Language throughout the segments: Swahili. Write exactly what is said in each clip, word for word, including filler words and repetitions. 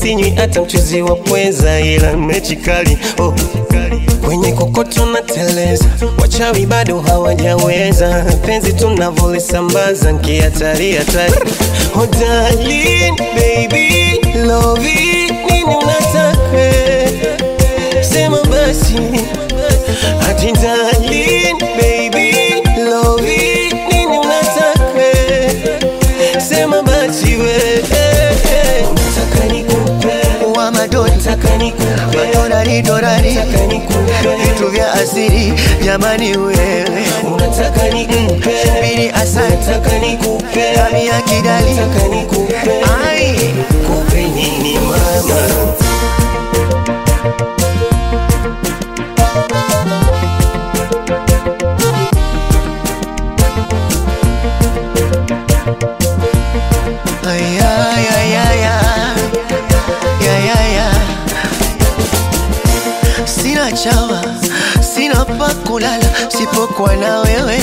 sinywi hata mchuzi wa pweza, ila mechi kali oh kwenye kokoto na teleza, wachawi bado hawajaweza, penzi tunavolisambaza nkiatari atari. Oh darling, baby, love it, nini unataka? Sema basi. Ati darling, baby, love it, nini unataka? Sema basi we. Unataka nikupe wa madoni, unataka nikupe madonari dorari, unataka nikupe vitu vya asili jamani wewe. Unataka nikupe bili asante, unataka nikupe kami ya kidali, unataka nikupe ai kupe nini mama? ay ay ay ay ay ay ay. Sina chawa, sina pa kulala, sipokuwa na wewe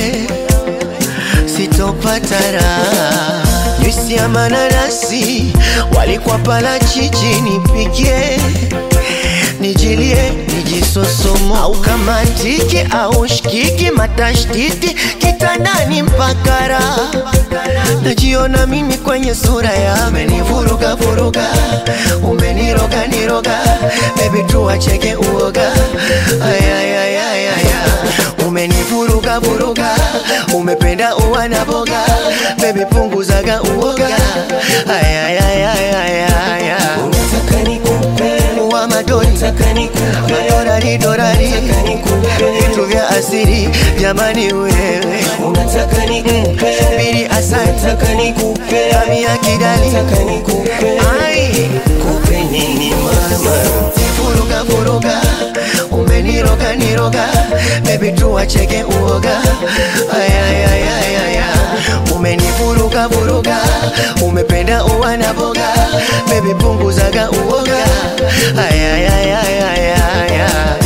sitopata raha. Juisi ya mananasi walikuwa pala chichi, nipigie nijilie nijisosomo, au kama tiki au shikiki matashtiti kitandani mpaka raha. Najiona mimi kwenye sura ya umenivuruga vuruga, umeniroga niroga, baby tuacheke uoga. Ay ay ay ay ay, umenivuruga vuruga, umependa uwa na boga, baby punguzaga uoga. Ay ay ay ay ay ay, Unataka nikupe wa madoni, unataka nikupe madorari dorari, unataka nikupe vitu vya asili jamani wewe. unataka nikupe bili asante, unataka nikupe kami ya kidali, unataka nikupe ai kupe nini mama? vuruga vuruga, umeniroga niroga, baby tuacheke uoga. Ay ay ay ay ay, umenivuruga vuruga, umependa uwa na boga, baby punguzaga uoga. Ay ay ay ay ay ay,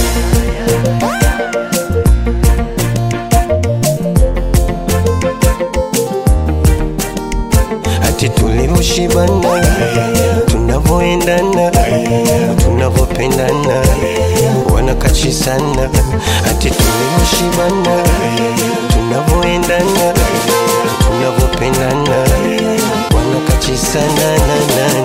Ati tulivyoshibana, tunavyoendana, tunavyopendana, wanakachi sana. Ati tulivyoshibana, tunavyoendana, tunavyopendana, wanakachi sana na na